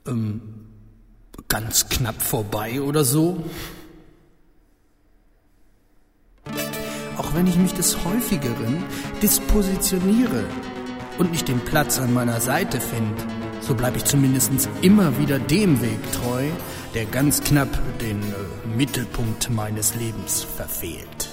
Ganz knapp vorbei oder so? Auch wenn ich mich des Häufigeren dispositioniere und nicht den Platz an meiner Seite finde, so bleibe ich zumindest immer wieder dem Weg treu, der ganz knapp den Mittelpunkt meines Lebens verfehlt.